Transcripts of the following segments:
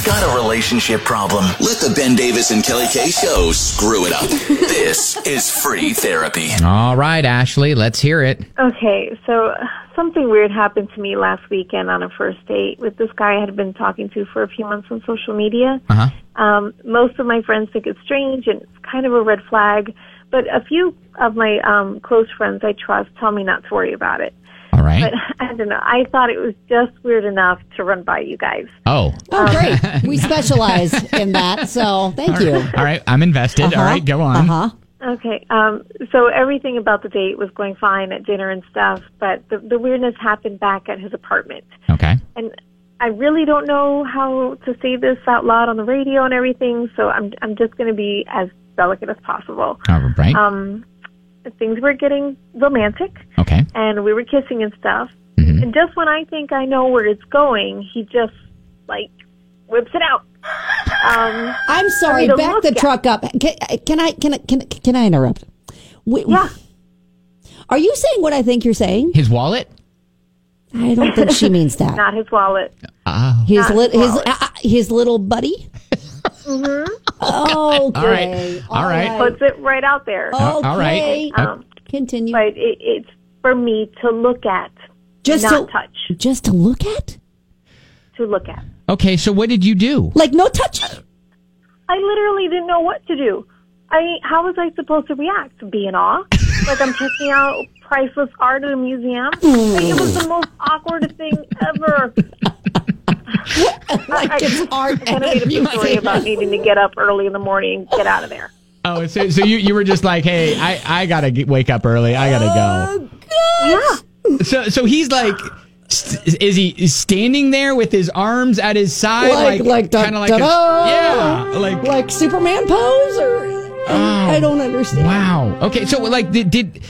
got a relationship problem. Let the Ben Davis and Kelly K Show screw it up. This is free therapy. All right, Ashley, let's hear it. Okay, so something weird happened to me last weekend on a first date with this guy I had been talking to for a few months on social media. Most of my friends think it's strange and it's kind of a red flag, but a few of my close friends I trust tell me not to worry about it. All right. But I don't know. I thought it was just weird enough to run by you guys. Oh, great. We specialize in that, so thank you. All right, I'm invested. All right, go on. Okay, so everything about the date was going fine at dinner and stuff, but the weirdness happened back at his apartment. Okay. And I really don't know how to say this out loud on the radio and everything, so I'm just going to be as delicate as possible. All right. Things were getting romantic. Okay. And we were kissing and stuff. Mm-hmm. And just when I think I know where it's going, he just, whips it out. I'm sorry, back the truck up. Can I interrupt? Yeah. Are you saying what I think you're saying? His wallet? I don't think she means that. Not his wallet. His little buddy? Mm-hmm. Okay. All right. Puts it right out there. Okay. All right. Continue. But it's for me to look at, not touch. Just to look at? To look at. Okay, so what did you do? No touching? I literally didn't know what to do. How was I supposed to react? Be in awe? I'm checking out priceless art at a museum? It was the most awkward thing ever. It's art. I kind of made a story about needing to get up early in the morning and get out of there. Oh, so you were just like, hey, I gotta wake up early. I gotta go. Oh, yeah. So he's like, is he standing there with his arms at his side, kind of like Superman pose, or I don't understand. Wow. Okay, so did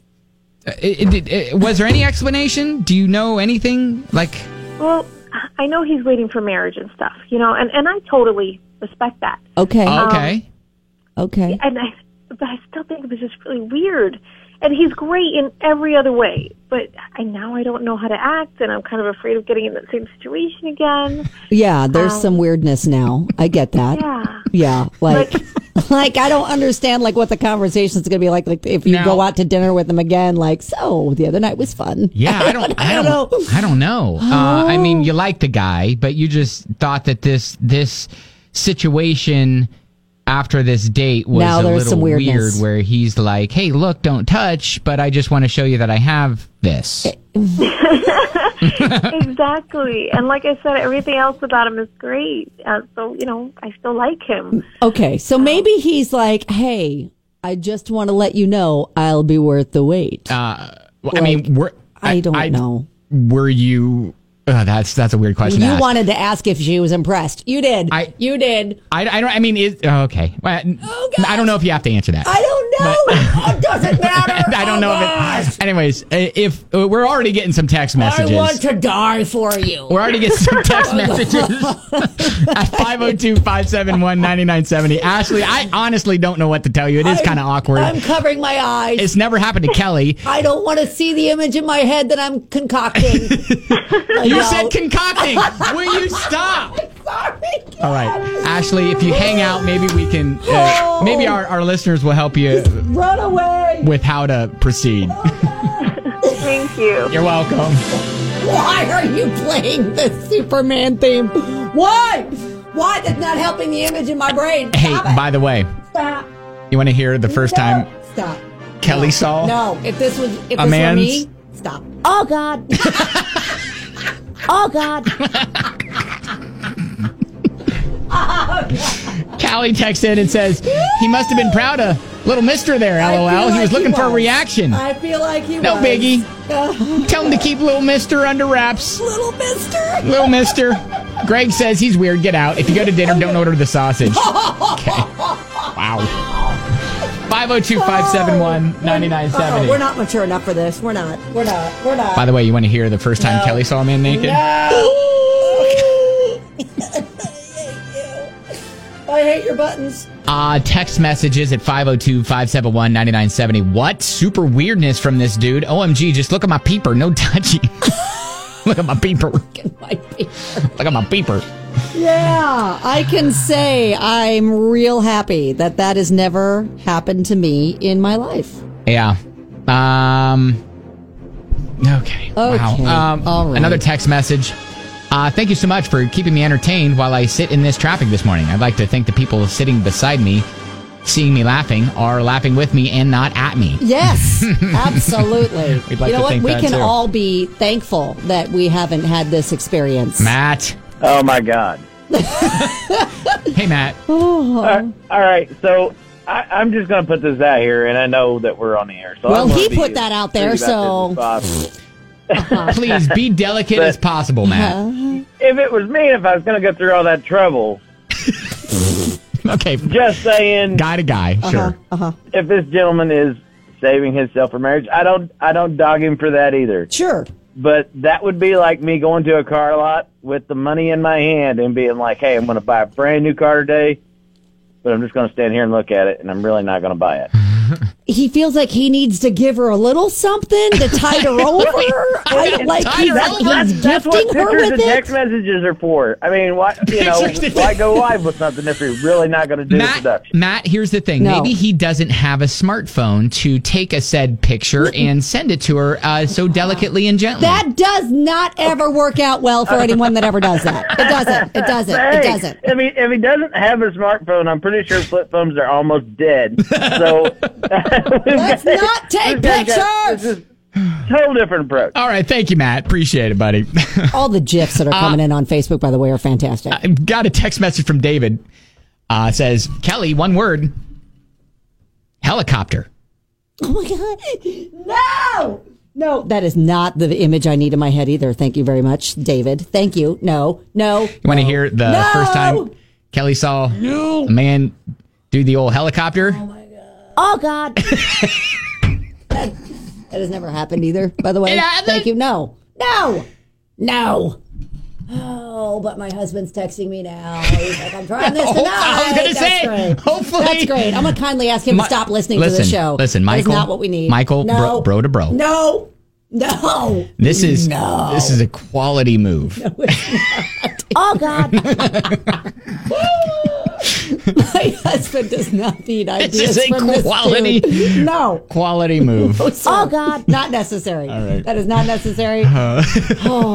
was there any explanation? Do you know anything? Well, I know he's waiting for marriage and stuff, and I totally respect that. Okay. Okay. But I still think it was just really weird. And he's great in every other way. But now I don't know how to act, and I'm kind of afraid of getting in that same situation again. Yeah, there's some weirdness now. I get that. Yeah. I don't understand what the conversation's going to be like if you go out to dinner with him again. So the other night was fun. Yeah, I don't know. I don't know. I mean, you like the guy, but you just thought that this situation after this date was a little weird, where he's like, hey, look, don't touch, but I just want to show you that I have this. Exactly. And like I said, everything else about him is great. So, I still like him. Okay. So maybe he's like, hey, I just want to let you know I'll be worth the wait. I don't know. Were you... that's a weird question. You wanted to ask if she was impressed. You did. You did. I don't. I mean, okay. I don't know if you have to answer that. I don't know. It doesn't matter. I don't know if it. Anyways, if we're already getting some text messages, I want to die for you. We're already getting some text messages at 502-571-9970. Ashley, I honestly don't know what to tell you. It is kind of awkward. I'm covering my eyes. It's never happened to Kelly. I don't want to see the image in my head that I'm concocting. You said concocting. Will you stop? Sorry. All right, Ashley, if you hang out, maybe we can. Maybe our listeners will help you run away with how to proceed. Thank you. You're welcome. Why are you playing the Superman theme? Why? Why? That's not helping the image in my brain. Stop by the way, stop. You want to hear the first time? Stop. Kelly saw. No, if this were me, stop. Oh God. Oh, God. Callie texts in and says, he must have been proud of little mister there, LOL. He was looking for a reaction. I feel like he was. No biggie. Tell him to keep little mister under wraps. Little mister. Little mister. Greg says he's weird. Get out. If you go to dinner, don't order the sausage. Okay. Wow. 502-571-9970. We're not mature enough for this. We're not. By the way, you want to hear the first time Kelly saw a man naked? No. I hate your buttons. Text messages at 502-571-9970. What? Super weirdness from this dude. OMG, just look at my peeper. No touching. Look at my peeper. Look at my peeper. Look at my peeper. Yeah, I can say I'm real happy that has never happened to me in my life. Yeah. Okay. Wow. All right. Another text message. Thank you so much for keeping me entertained while I sit in this traffic this morning. I'd like to thank the people sitting beside me, seeing me laughing, are laughing with me and not at me. Yes, absolutely. We'd like you know to what? think We that can too. all be thankful that we haven't had this experience. Matt. Oh, my God. Hey, Matt. All right, so I'm just going to put this out here, and I know that we're on the air. So well, he put that out there, so... Please be delicate as possible, Matt. If it was me, if I was going to go through all that trouble... Okay. Just saying... Guy to guy, sure. If this gentleman is saving himself for marriage, I don't dog him for that either. Sure. But that would be like me going to a car lot with the money in my hand and being like, hey, I'm going to buy a brand new car today, but I'm just going to stand here and look at it, and I'm really not going to buy it. He feels like he needs to give her a little something to tide her over. That's what pictures and text messages are for. I mean, why go live with something if you're really not going to do the production? Matt, here's the thing. No. Maybe he doesn't have a smartphone to take a said picture and send it to her so delicately and gently. That does not ever work out well for anyone that ever does that. It doesn't. It doesn't. It doesn't. I mean, if he doesn't have a smartphone, I'm pretty sure flip phones are almost dead. So... Let's not take pictures! This is a total different approach. All right, thank you, Matt. Appreciate it, buddy. All the GIFs that are coming in on Facebook, by the way, are fantastic. I got a text message from David. It says, Kelly, one word. Helicopter. Oh, my God. No, that is not the image I need in my head either. Thank you very much, David. Thank you. No. You want to hear the first time Kelly saw a man do the old helicopter? Oh, God. That has never happened either, by the way. Thank you. No. Oh, but my husband's texting me now. He's like, I'm trying this tonight. I was going to say, great. Hopefully. That's great. I'm going to kindly ask him to stop listening to the show. Listen, Michael. That's not what we need. Michael, no. bro to bro. No. This is a quality move. No, it's not. Oh, God. My husband does not need ideas from this dude. No. Quality move. Oh, God. Not necessary. All right. That is not necessary. Oh.